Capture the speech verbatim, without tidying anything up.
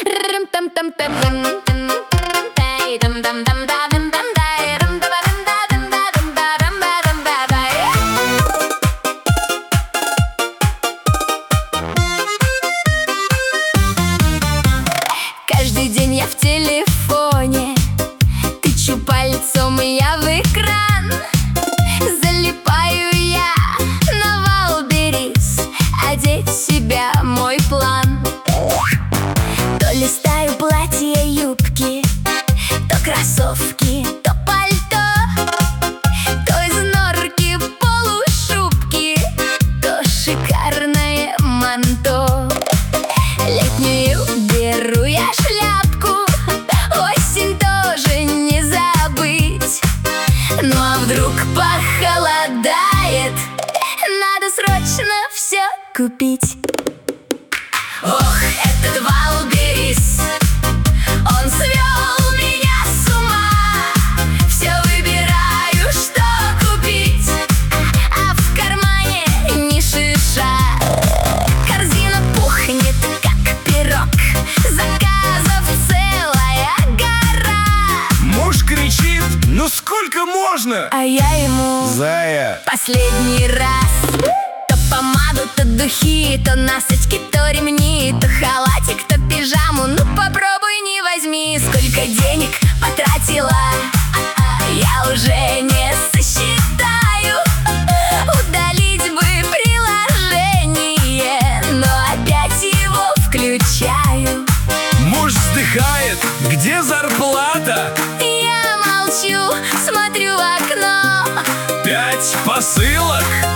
Каждый день я в телефоне, тычу пальцем я в экран. Залипаю я на Wildberries, одеть в себя мой план. То листаю платья, юбки, то кроссовки, то пальто, то из норки полушубки, то шикарное манто. Летнюю беру я шляпку, осень тоже не забыть. Ну а вдруг похолодает, надо срочно все купить. Ох, этот Wildberries, он свел меня с ума. Все выбираю, что купить, а в кармане ни шиша. Корзина пухнет, как пирог, заказов целая гора. Муж кричит: ну сколько можно? А я ему: Зая, последний раз. То помаду, то духи, то носочки, то ремни, то халатик, то пижаму. Ну попробуй не возьми. Сколько денег потратила, я уже не сосчитаю. Удалить бы приложение, но опять его включаю. муж вздыхает: где зарплата? Я молчу, смотрю в окно. Пять посылок